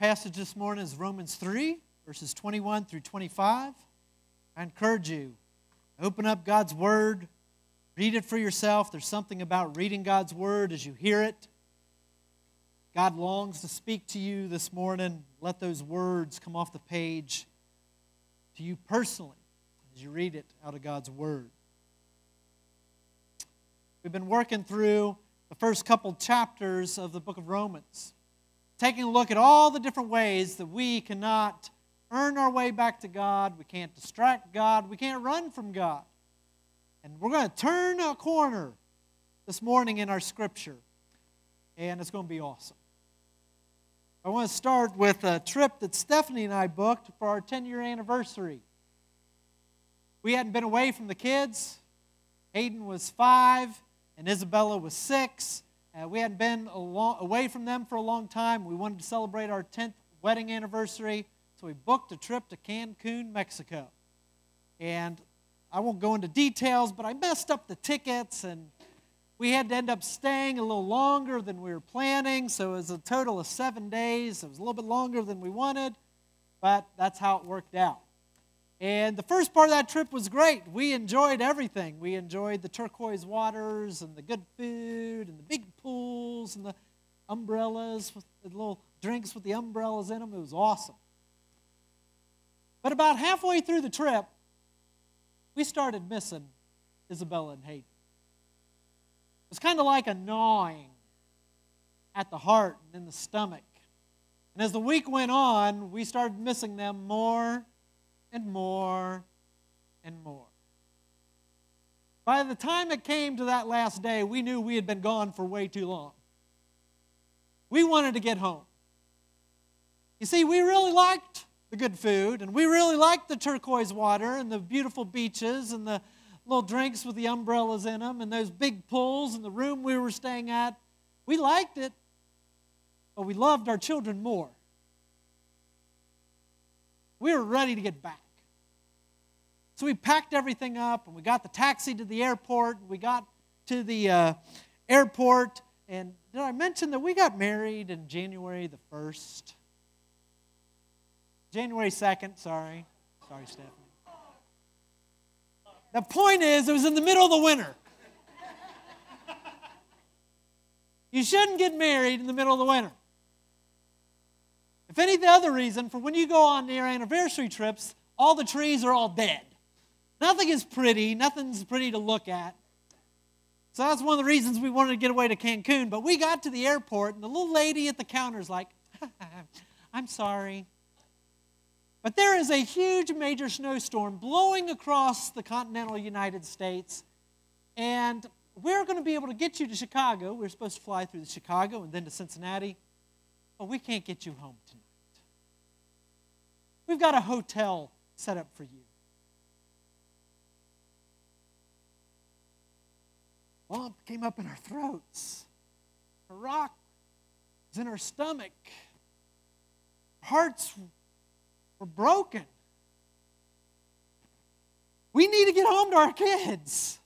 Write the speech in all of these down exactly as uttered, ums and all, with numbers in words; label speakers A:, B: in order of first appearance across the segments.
A: passage this morning is Romans three, verses twenty-one through twenty-five. I encourage you, open up God's Word, read it for yourself. There's something about reading God's Word as you hear it. God longs to speak to you this morning. Let those words come off the page to you personally as you read it out of God's Word. We've been working through the first couple chapters of the book of Romans, taking a look at all the different ways that we cannot earn our way back to God, we can't distract God, we can't run from God. And we're going to turn a corner this morning in our scripture, and it's going to be awesome. I want to start with a trip that Stephanie and I booked for our ten-year anniversary. We hadn't been away from the kids. Hayden was five, and Isabella was six. Uh, we hadn't been a long, away from them for a long time. We wanted to celebrate our tenth wedding anniversary, so we booked a trip to Cancun, Mexico. And I won't go into details, but I messed up the tickets, and we had to end up staying a little longer than we were planning, so it was a total of seven days. It was a little bit longer than we wanted, but that's how it worked out. And the first part of that trip was great. We enjoyed everything. We enjoyed the turquoise waters and the good food and the big pools and the umbrellas, with the little drinks with the umbrellas in them. It was awesome. But about halfway through the trip, we started missing Isabella and Hayden. It was kind of like a gnawing at the heart and in the stomach. And as the week went on, we started missing them more and more and more. By the time it came to that last day, we knew we had been gone for way too long. We wanted to get home. You see, we really liked the good food, and we really liked the turquoise water and the beautiful beaches and the little drinks with the umbrellas in them and those big pools and the room we were staying at. We liked it, but we loved our children more. We were ready to get back. So we packed everything up, and we got the taxi to the airport. We got to the uh, airport, and did I mention that we got married in January the first? January second, sorry. Sorry, Stephanie. The point is, it was in the middle of the winter. You shouldn't get married in the middle of the winter. If any other reason, for when you go on your anniversary trips, all the trees are all dead. Nothing is pretty. Nothing's pretty to look at. So that's one of the reasons we wanted to get away to Cancun. But we got to the airport, and the little lady at the counter is like, I'm sorry, but there is a huge major snowstorm blowing across the continental United States, and we're going to be able to get you to Chicago. We're supposed to fly through to Chicago and then to Cincinnati, but we can't get you home tonight. We've got a hotel set up for you. Lump came up in our throats. A rock was in our stomach. Hearts were broken. We need to get home to our kids.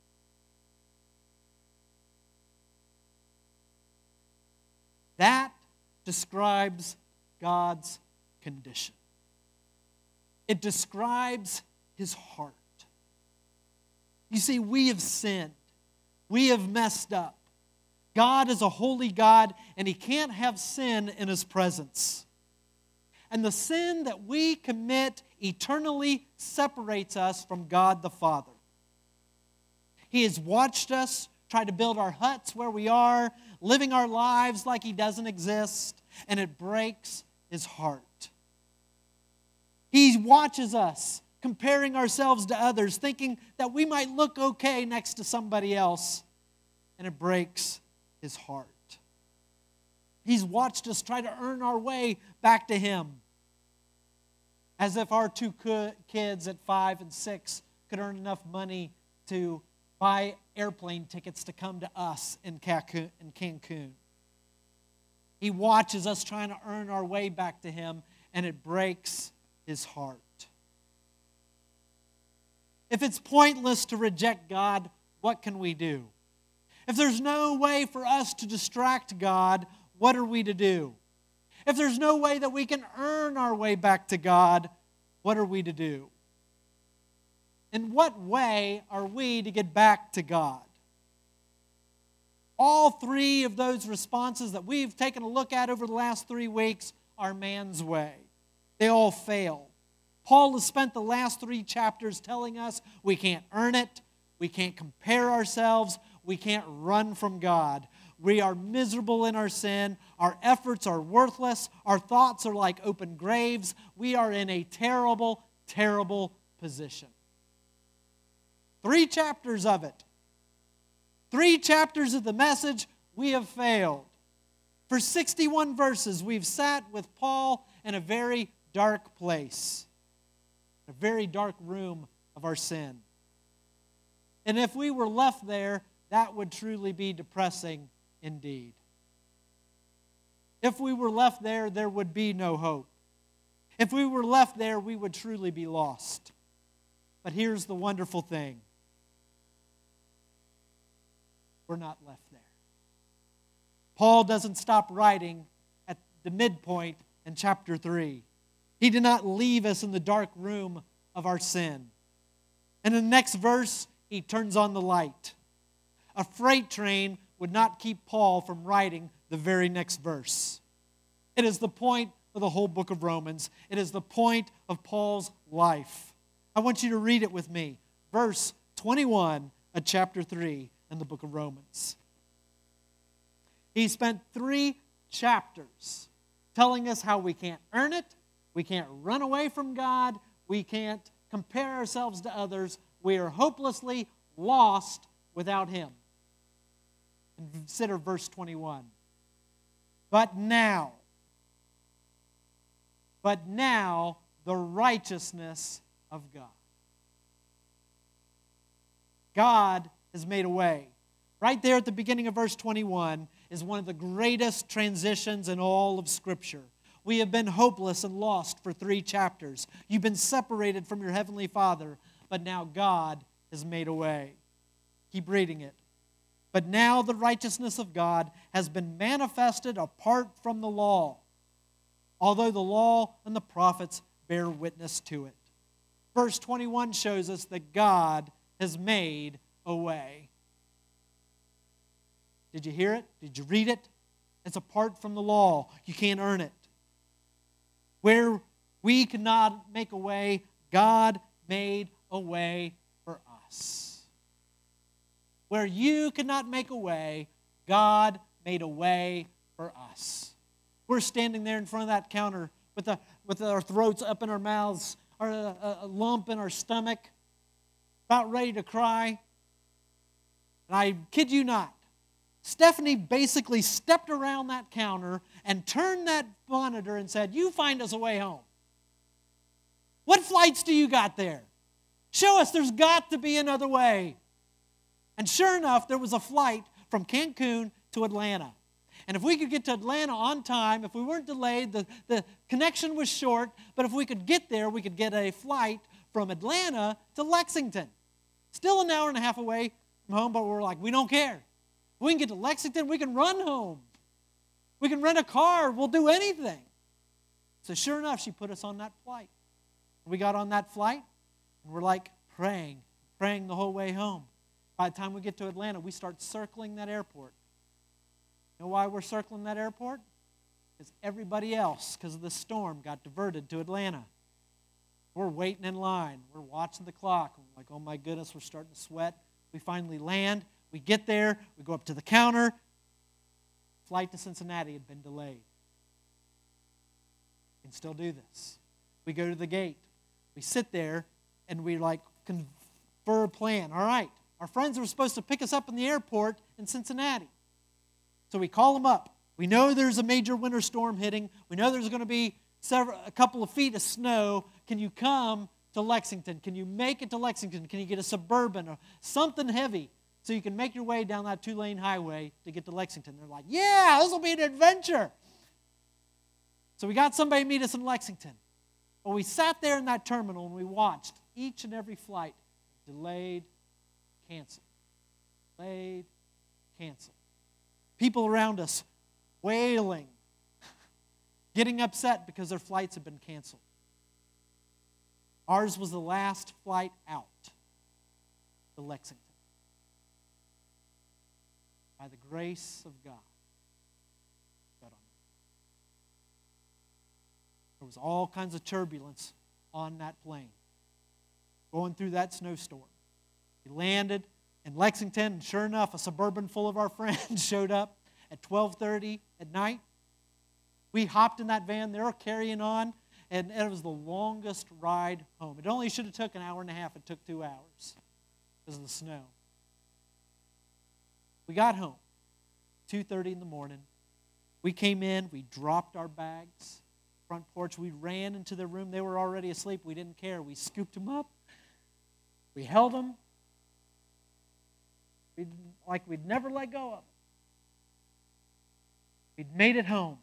A: That describes God's condition. It describes His heart. You see, we have sinned. We have messed up. God is a holy God, and He can't have sin in His presence. And the sin that we commit eternally separates us from God the Father. He has watched us try to build our huts where we are, living our lives like He doesn't exist, and it breaks His heart. He watches us comparing ourselves to others, thinking that we might look okay next to somebody else, and it breaks His heart. He's watched us try to earn our way back to Him, as if our two kids at five and six could earn enough money to buy airplane tickets to come to us in Cancun. He watches us trying to earn our way back to Him, and it breaks His heart. If it's pointless to reject God, what can we do? If there's no way for us to distract God, what are we to do? if there's no way that we can earn our way back to God, what are we to do? In what way are we to get back to God? All three of those responses that we've taken a look at over the last three weeks are man's way. They all fail. Paul has spent the last three chapters telling us we can't earn it, we can't compare ourselves, we can't run from God. We are miserable in our sin, our efforts are worthless, our thoughts are like open graves. We are in a terrible, terrible position. Three chapters of it. Three chapters of the message, we have failed. For sixty-one verses, we've sat with Paul in a very dark place, a very dark room of our sin. And if we were left there, that would truly be depressing indeed. If we were left there, there would be no hope. If we were left there, we would truly be lost. But here's the wonderful thing. We're not left there. Paul doesn't stop writing at the midpoint in chapter three. He did not leave us in the dark room of our sin. In the next verse, he turns on the light. A freight train would not keep Paul from writing the very next verse. It is the point of the whole book of Romans. It is the point of Paul's life. I want you to read it with me. Verse twenty-one of chapter three in the book of Romans. He spent three chapters telling us how we can't earn it, we can't run away from God, we can't compare ourselves to others, we are hopelessly lost without Him. And consider verse twenty-one. But now, but now the righteousness of God. God has made a way. Right there at the beginning of verse twenty-one is one of the greatest transitions in all of Scripture. We have been hopeless and lost for three chapters. You've been separated from your Heavenly Father, but now God has made a way. Keep reading it. But now the righteousness of God has been manifested apart from the law, although the law and the prophets bear witness to it. Verse twenty-one shows us that God has made a way. Did you hear it? Did you read it? It's apart from the law. You can't earn it. Where we could not make a way, God made a way for us. Where you could not make a way, God made a way for us. We're standing there in front of that counter with, a, with our throats up in our mouths, or a, a lump in our stomach, about ready to cry. And I kid you not, Stephanie basically stepped around that counter and turned that monitor and said, "You find us a way home. What flights do you got there? Show us there's got to be another way." And sure enough, there was a flight from Cancun to Atlanta. And if we could get to Atlanta on time, if we weren't delayed, the, the connection was short, but if we could get there, we could get a flight from Atlanta to Lexington. Still an hour and a half away from home, but we're like, we don't care. If we can get to Lexington, we can run home. We can rent a car. We'll do anything. So sure enough, she put us on that flight. We got on that flight, and we're like praying, praying the whole way home. By the time we get to Atlanta, we start circling that airport. You know why we're circling that airport? Because everybody else, because of the storm, got diverted to Atlanta. We're waiting in line. We're watching the clock. We're like, oh my goodness, we're starting to sweat. We finally land. We get there. We go up to the counter. Flight to Cincinnati had been delayed. We can still do this. We go to the gate. We sit there, and we like confer a plan. All right, our friends were supposed to pick us up in the airport in Cincinnati. So we call them up. We know there's a major winter storm hitting. We know there's going to be several, a couple of feet of snow. Can you come to Lexington? Can you make it to Lexington? Can you get a Suburban or something heavy so you can make your way down that two-lane highway to get to Lexington? They're like, yeah, this will be an adventure. So we got somebody to meet us in Lexington. Well, we sat there in that terminal and we watched each and every flight delayed, canceled, delayed, canceled. People around us wailing. getting upset because their flights had been canceled. Ours was the last flight out to Lexington. By the grace of God. There was all kinds of turbulence on that plane, going through that snowstorm. We landed in Lexington, and sure enough, a Suburban full of our friends showed up at twelve thirty at night. We hopped in that van. They were carrying on, and it was the longest ride home. It only should have took an hour and a half. It took two hours because of the snow. We got home, two thirty in the morning. We came in. We dropped our bags. Front porch. We ran into their room. They were already asleep. We didn't care. We scooped them up. We held them. We'd, like we'd never let go of them. We'd made it home.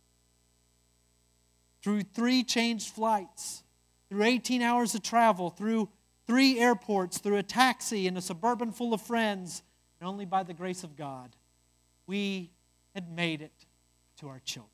A: Through three changed flights, through eighteen hours of travel, through three airports, through a taxi and a Suburban full of friends, and only by the grace of God, we had made it to our children.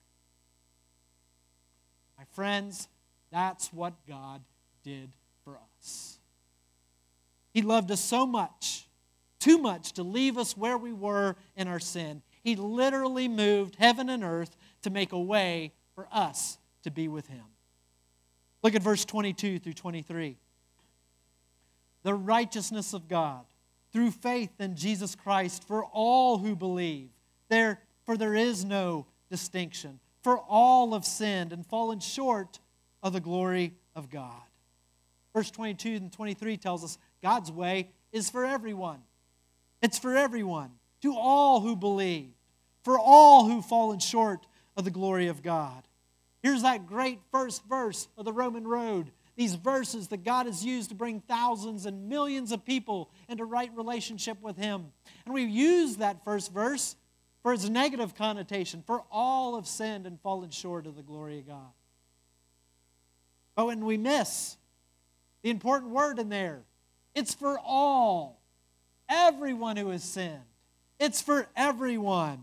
A: My friends, that's what God did for us. He loved us so much, too much, to leave us where we were in our sin. He literally moved heaven and earth to make a way for us to be with Him. Look at verse twenty-two through twenty-three. The righteousness of God through faith in Jesus Christ for all who believe. There, for there is no distinction. For all have sinned and fallen short of the glory of God. Verse twenty-two and twenty-three tells us God's way is for everyone. It's for everyone, to all who believe, for all who've fallen short of the glory of God. Here's that great first verse of the Roman Road. These verses that God has used to bring thousands and millions of people into right relationship with Him. And we've used that first verse for its negative connotation, for all have sinned and fallen short of the glory of God. But when we miss the important word in there, it's for all, everyone who has sinned. It's for everyone.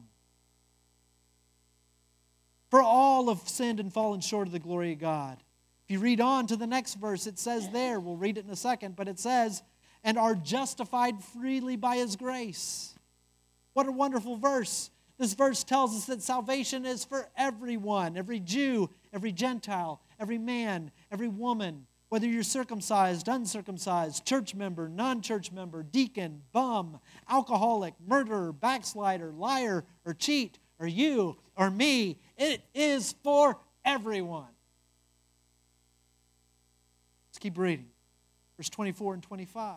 A: For all have sinned and fallen short of the glory of God. If you read on to the next verse, it says there, we'll read it in a second, but it says, and are justified freely by His grace. What a wonderful verse. This verse tells us that salvation is for everyone, every Jew, every Gentile, every man, every woman, whether you're circumcised, uncircumcised, church member, non-church member, deacon, bum, alcoholic, murderer, backslider, liar, or cheat, or you, or me. It is for everyone. Let's keep reading. Verse twenty-four and twenty-five.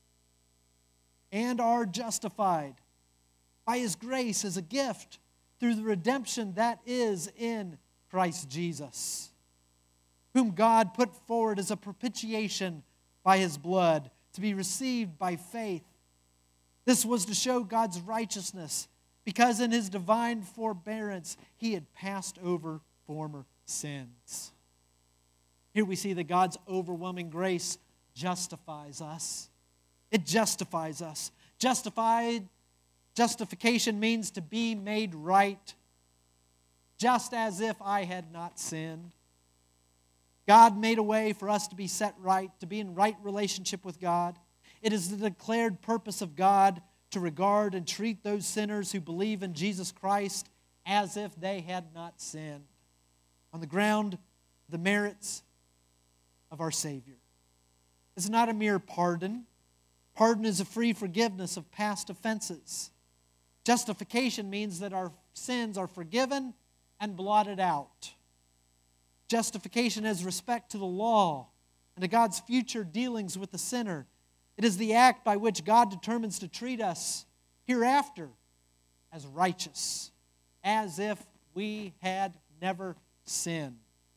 A: And are justified by His grace as a gift through the redemption that is in Christ Jesus, whom God put forward as a propitiation by His blood to be received by faith. This was to show God's righteousness, because in His divine forbearance He had passed over former sins. Here we see that God's overwhelming grace justifies us. It justifies us. Justified, justification means to be made right, just as if I had not sinned. God made a way for us to be set right, to be in right relationship with God. It is the declared purpose of God to regard and treat those sinners who believe in Jesus Christ as if they had not sinned, on the ground of the merits of our Savior. It's not a mere pardon. Pardon is a free forgiveness of past offenses. Justification means that our sins are forgiven and blotted out. Justification has respect to the law and to God's future dealings with the sinner. It is the act by which God determines to treat us hereafter as righteous, as if we had never sinned.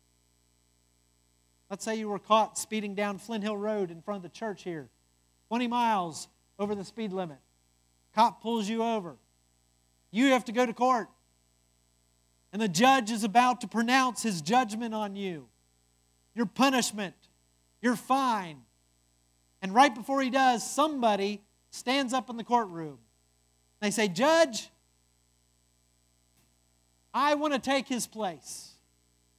A: Let's say you were caught speeding down Flint Hill Road in front of the church here, twenty miles over the speed limit. Cop pulls you over. You have to go to court. And the judge is about to pronounce his judgment on you, your punishment, your fine. And right before he does, somebody stands up in the courtroom. They say, Judge, I want to take his place.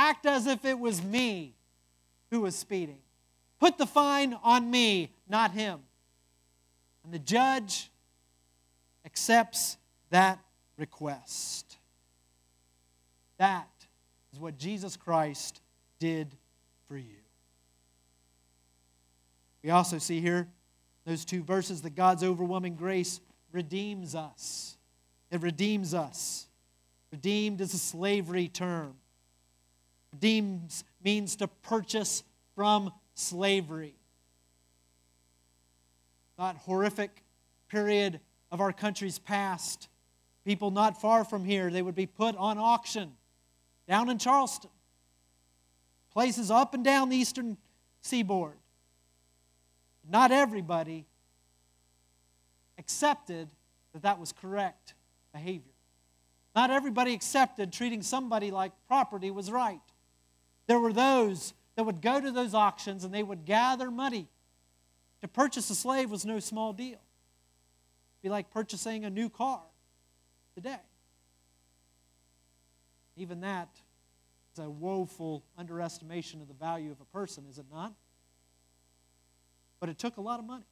A: Act as if it was me who was speeding. Put the fine on me, not him. And the judge accepts that request. That is what Jesus Christ did for you. We also see here, those two verses, that God's overwhelming grace redeems us. It redeems us. Redeemed is a slavery term. Redeems means to purchase from slavery. That horrific period of our country's past, people not far from here, they would be put on auction down in Charleston, places up and down the eastern seaboard. Not everybody accepted that that was correct behavior. Not everybody accepted treating somebody like property was right. There were those that would go to those auctions and they would gather money. To purchase a slave was no small deal. It'd be like purchasing a new car today. Even that is a woeful underestimation of the value of a person, is it not? But it took a lot of money.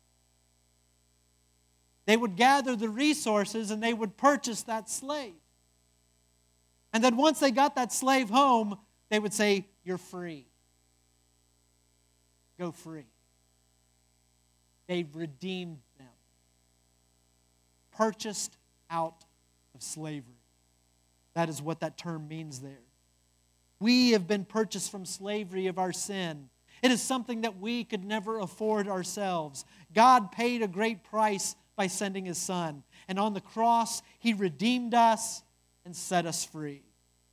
A: They would gather the resources and they would purchase that slave. And then once they got that slave home, they would say, "You're free. Go free." They redeemed them. Purchased out of slavery. That is what that term means there. We have been purchased from slavery of our sin. It is something that we could never afford ourselves. God paid a great price by sending His Son. And on the cross, He redeemed us and set us free.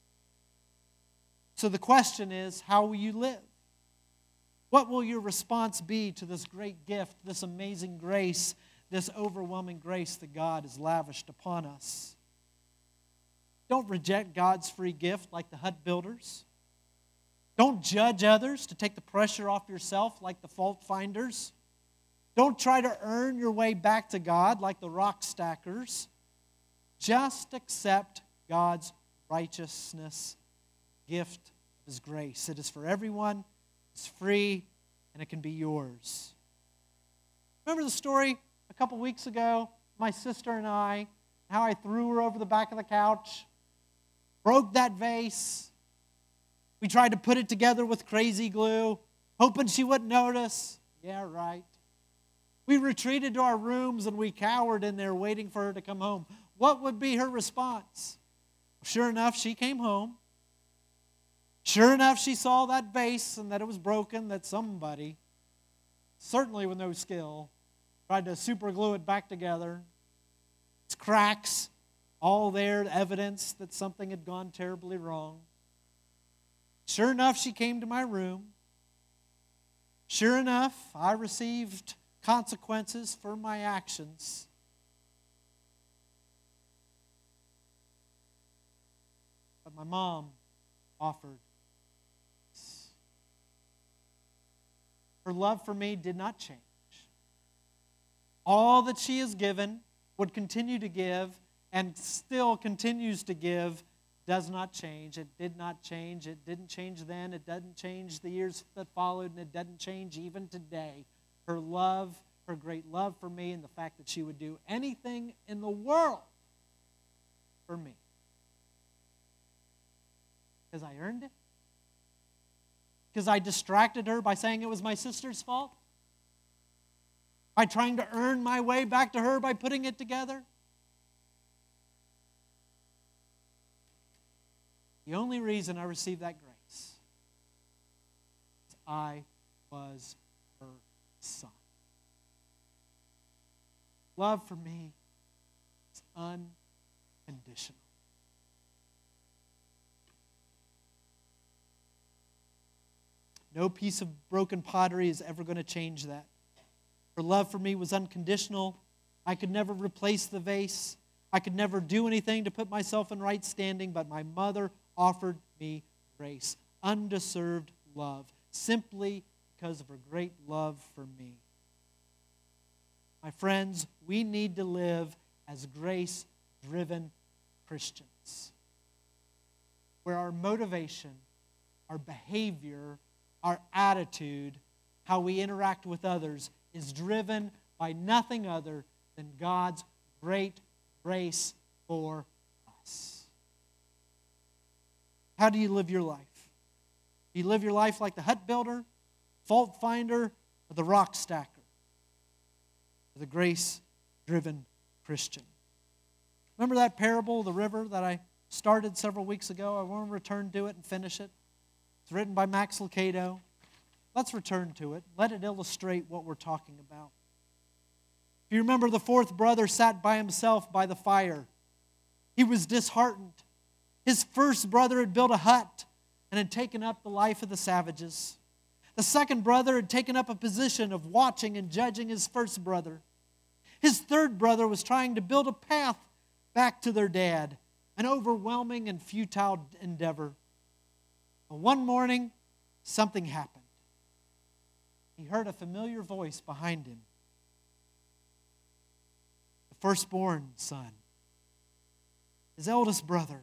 A: So the question is, how will you live? What will your response be to this great gift, this amazing grace, this overwhelming grace that God has lavished upon us? Don't reject God's free gift like the hut builders. Don't judge others to take the pressure off yourself like the fault finders. Don't try to earn your way back to God like the rock stackers. Just accept God's righteousness, gift of His grace. It is for everyone, it's free, and it can be yours. Remember the story a couple weeks ago, my sister and I, how I threw her over the back of the couch, broke that vase. We tried to put it together with crazy glue, hoping she wouldn't notice. Yeah, right. We retreated to our rooms and we cowered in there waiting for her to come home. What would be her response? Sure enough, she came home. Sure enough, she saw that vase and that it was broken, that somebody, certainly with no skill, tried to super glue it back together. It's cracks, all there, evidence that something had gone terribly wrong. Sure enough, she came to my room. Sure enough, I received consequences for my actions. But my mom offered. Her love for me did not change. All that she has given, would continue to give, and still continues to give, does not change. It did not change. It didn't change then. It doesn't change the years that followed, and it doesn't change even today. Her love, her great love for me, and the fact that she would do anything in the world for me. Because I earned it? Because I distracted her by saying it was my sister's fault? By trying to earn my way back to her by putting it together? The only reason I received that grace is I was her son. Love for me is unconditional. No piece of broken pottery is ever going to change that. Her love for me was unconditional. I could never replace the vase. I could never do anything to put myself in right standing, but my mother offered me grace, undeserved love, simply because of her great love for me. My friends, we need to live as grace-driven Christians, where our motivation our behavior, our attitude, how we interact with others is driven by nothing other than God's great grace for us. How do you live your life? Do you live your life like the hut builder, fault finder, or the rock stacker? Or the grace-driven Christian? Remember that parable, the river, that I started several weeks ago? I want to return to it and finish it. It's written by Max Lucado. Let's return to it. Let it illustrate what we're talking about. If you remember, the fourth brother sat by himself by the fire. He was disheartened. His first brother had built a hut and had taken up the life of the savages. The second brother had taken up a position of watching and judging his first brother. His third brother was trying to build a path back to their dad, an overwhelming and futile endeavor. But one morning, something happened. He heard a familiar voice behind him. The firstborn son, his eldest brother,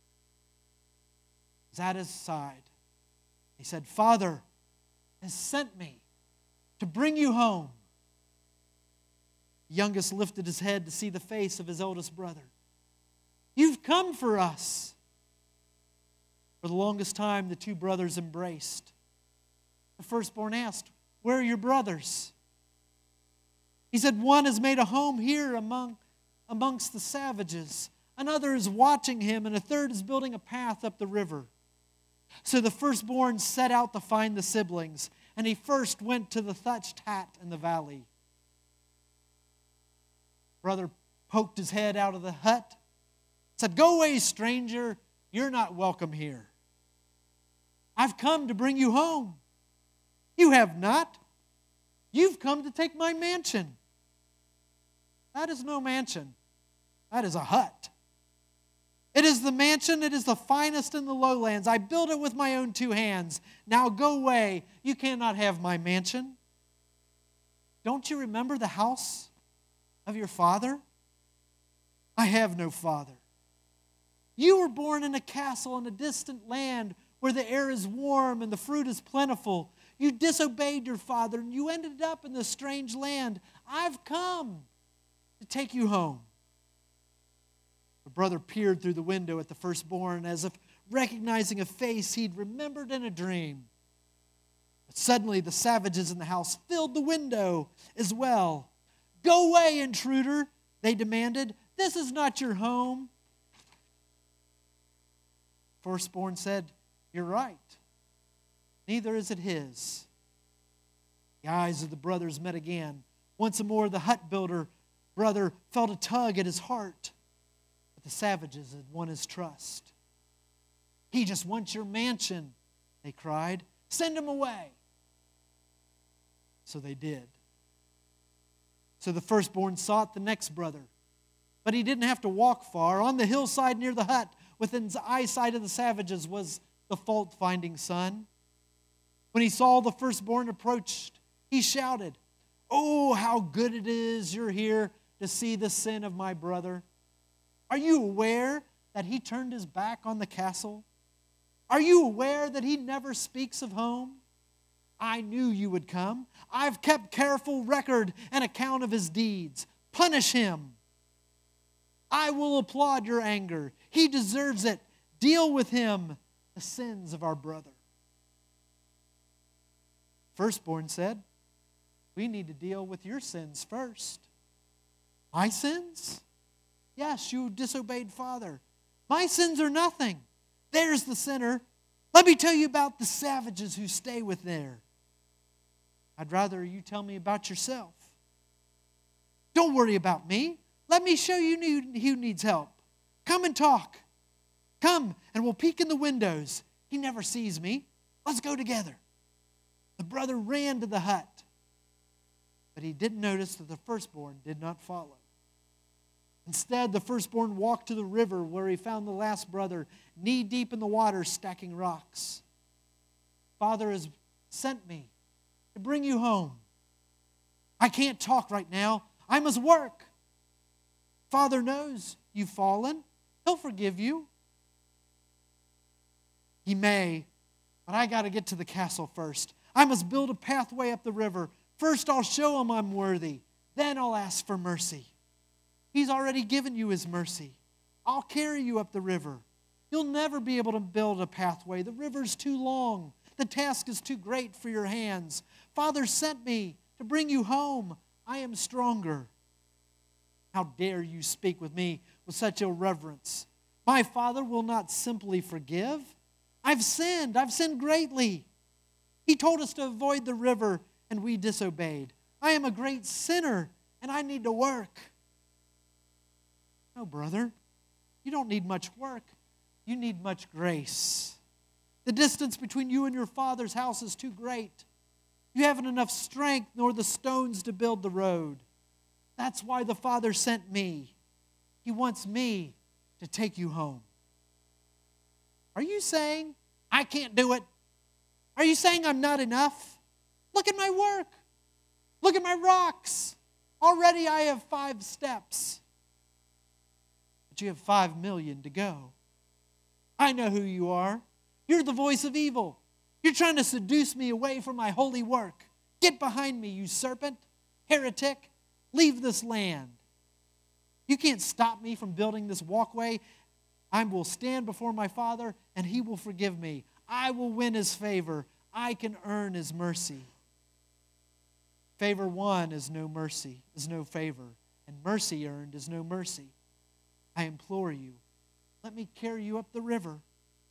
A: was at his side. He said, "Father has sent me to bring you home." The youngest lifted his head to see the face of his eldest brother. "You've come for us." For the longest time, the two brothers embraced. The firstborn asked, "Where are your brothers?" He said, "One has made a home here among, amongst the savages. Another is watching him, and a third is building a path up the river." So the firstborn set out to find the siblings, and he first went to the thatched hut in the valley. Brother poked his head out of the hut, said, "Go away, stranger. You're not welcome here. I've come to bring you home. You have not. You've come to take my mansion." That is no mansion. That is a hut. It is the mansion. It is the finest in the lowlands. I built it with my own two hands. Now go away. You cannot have my mansion. Don't you remember the house of your father? I have no father. You were born in a castle in a distant land where the air is warm and the fruit is plentiful. You disobeyed your father and you ended up in this strange land. I've come to take you home. The brother peered through the window at the firstborn as if recognizing a face he'd remembered in a dream. But suddenly the savages in the house filled the window as well. "Go away, intruder," they demanded. "This is not your home." Firstborn said, "You're right. Neither is it his." The eyes of the brothers met again. Once more, the hut builder brother felt a tug at his heart. But the savages had won his trust. "He just wants your mansion," they cried. "Send him away." So they did. So the firstborn sought the next brother. But he didn't have to walk far. On the hillside near the hut, within eyesight of the savages, was the fault-finding son. When he saw the firstborn approached, he shouted, "Oh, how good it is you're here to see the sin of my brother. Are you aware that he turned his back on the castle? Are you aware that he never speaks of home? I knew you would come. I've kept careful record and account of his deeds. Punish him. I will applaud your anger. He deserves it. Deal with him, the sins of our brother." Firstborn said, "We need to deal with your sins first." "My sins? Yes, you disobeyed father. My sins are nothing. There's the sinner. Let me tell you about the savages who stay with there." "I'd rather you tell me about yourself." "Don't worry about me. Let me show you who needs help. Come and talk. Come and we'll peek in the windows. He never sees me. Let's go together." The brother ran to the hut, but he didn't notice that the firstborn did not follow. Instead, the firstborn walked to the river where he found the last brother knee-deep in the water stacking rocks. "Father has sent me to bring you home. I can't talk right now. I must work. Father knows you've fallen. He'll forgive you." "He may, But I got to get to the castle first. I must build a pathway up the river. First I'll show him I'm worthy. Then I'll ask for mercy. He's already given you his mercy. I'll carry you up the river. You'll never be able to build a pathway. The river's too long. The task is too great for your hands. Father sent me to bring you home. I am stronger. How dare you speak with me with such irreverence? My Father will not simply forgive. I've sinned. I've sinned greatly. He told us to avoid the river, and we disobeyed. I am a great sinner, and I need to work. No, brother, you don't need much work. You need much grace. The distance between you and your Father's house is too great. You haven't enough strength nor the stones to build the road. That's why the Father sent me. He wants me to take you home. Are you saying I can't do it? Are you saying I'm not enough? Look at my work. Look at my rocks. Already I have five steps. But you have five million to go. I know who you are. You're the voice of evil. You're trying to seduce me away from my holy work. Get behind me, you serpent, heretic. Leave this land. You can't stop me from building this walkway. I will stand before my Father, and he will forgive me. I will win his favor. I can earn his mercy. Favor won is no mercy, is no favor, and mercy earned is no mercy. I implore you, let me carry you up the river.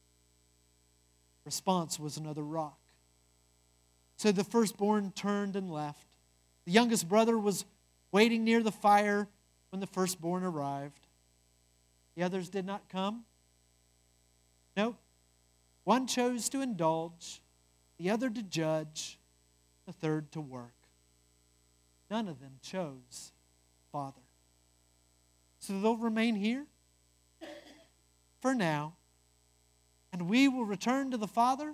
A: Response was another rock. So the firstborn turned and left. The youngest brother was waiting near the fire when the firstborn arrived. The others did not come. Nope. One chose to indulge, the other to judge, the third to work. None of them chose Father. So they'll remain here for now, and we will return to the Father?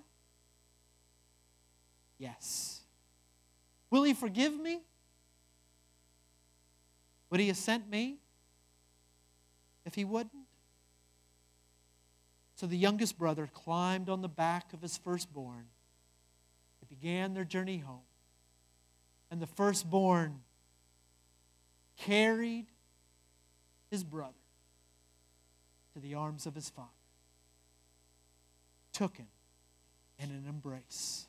A: Yes. Will he forgive me? Would he have sent me if he wouldn't? So the youngest brother climbed on the back of his firstborn. They began their journey home. And the firstborn carried his brother to the arms of his father, took him in an embrace.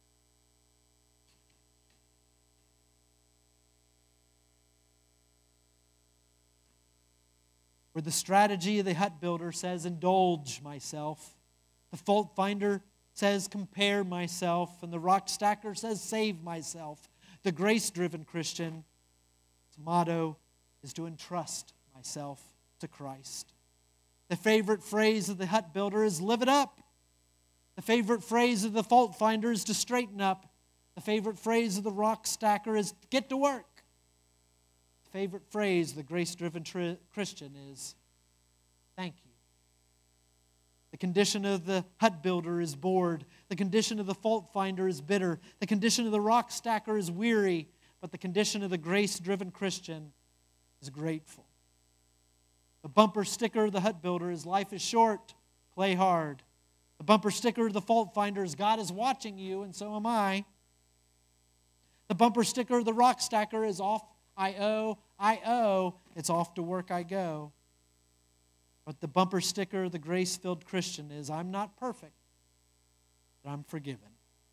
A: Where the strategy of the hut builder says, indulge myself. The fault finder says, compare myself. And the rock stacker says, save myself. The grace-driven Christian's motto is to entrust myself to Christ. The favorite phrase of the hut builder is, live it up. The favorite phrase of the fault finder is to straighten up. The favorite phrase of the rock stacker is, get to work. Favorite phrase of the grace-driven tri- Christian is, thank you. The condition of the hut builder is bored. The condition of the fault finder is bitter. The condition of the rock stacker is weary. But the condition of the grace-driven Christian is grateful. The bumper sticker of the hut builder is, life is short, play hard. The bumper sticker of the fault finder is, God is watching you, and so am I. The bumper sticker of the rock stacker is, off I owe, I owe, it's off to work I go. But the bumper sticker of the grace-filled Christian is, I'm not perfect, but I'm forgiven.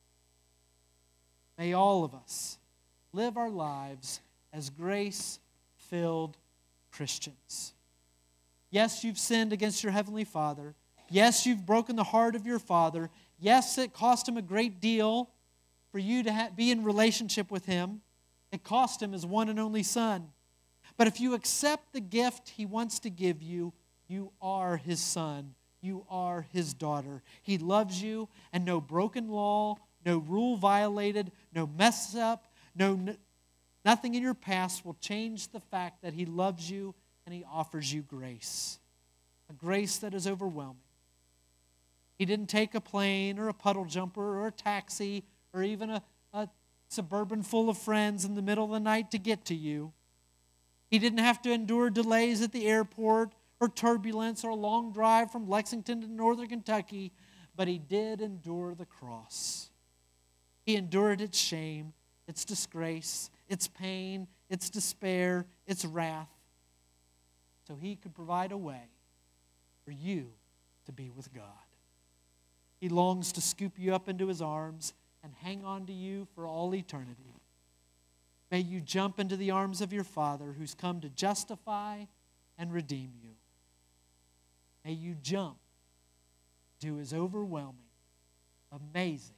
A: May all of us live our lives as grace-filled Christians. Yes, you've sinned against your Heavenly Father. Yes, you've broken the heart of your Father. Yes, it cost him a great deal for you to ha- be in relationship with him. It cost him his one and only Son. But if you accept the gift he wants to give you, you are his son. You are his daughter. He loves you, and no broken law, no rule violated, no mess up, no nothing in your past will change the fact that he loves you and he offers you grace. A grace that is overwhelming. He didn't take a plane or a puddle jumper or a taxi or even a, a Suburban full of friends in the middle of the night to get to you. He didn't have to endure delays at the airport or turbulence or a long drive from Lexington to northern Kentucky, but he did endure the cross. He endured its shame, its disgrace, its pain, its despair, its wrath, so he could provide a way for you to be with God. He longs to scoop you up into his arms and hang on to you for all eternity. May you jump into the arms of your Father who's come to justify and redeem you. May you jump to his overwhelming, amazing.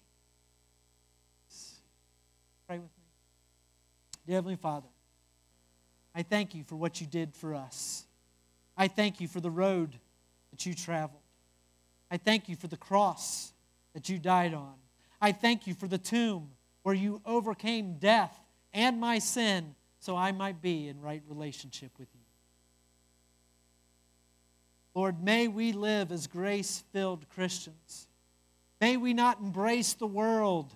A: Pray with me. Dear Heavenly Father, I thank you for what you did for us. I thank you for the road that you traveled. I thank you for the cross that you died on. I thank you for the tomb where you overcame death and my sin so I might be in right relationship with you. Lord, may we live as grace-filled Christians. May we not embrace the world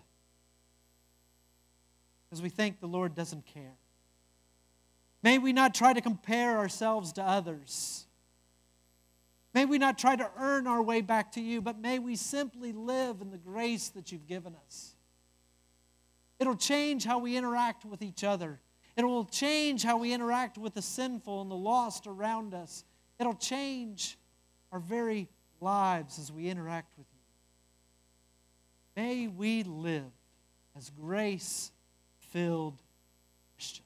A: because we think the Lord doesn't care. May we not try to compare ourselves to others. May we not try to earn our way back to you, but may we simply live in the grace that you've given us. It'll change how we interact with each other. It will change how we interact with the sinful and the lost around us. It'll change our very lives as we interact with you. May we live as grace-filled Christians.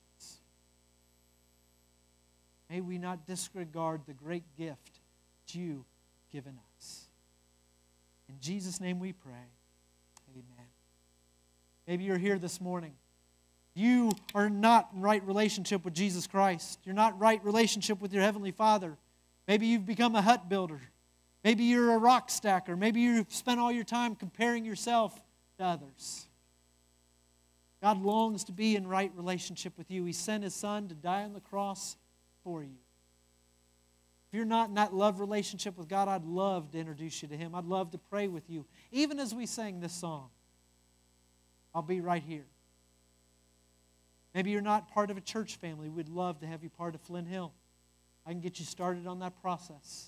A: May we not disregard the great gift that you've given us. In Jesus' name we pray. Amen. Maybe you're here this morning. You are not in right relationship with Jesus Christ. You're not in right relationship with your Heavenly Father. Maybe you've become a hut builder. Maybe you're a rock stacker. Maybe you've spent all your time comparing yourself to others. God longs to be in right relationship with you. He sent His Son to die on the cross for you. If you're not in that love relationship with God, I'd love to introduce you to Him. I'd love to pray with you. Even as we sang this song, I'll be right here. Maybe you're not part of a church family. We'd love to have you part of Flint Hill. I can get you started on that process.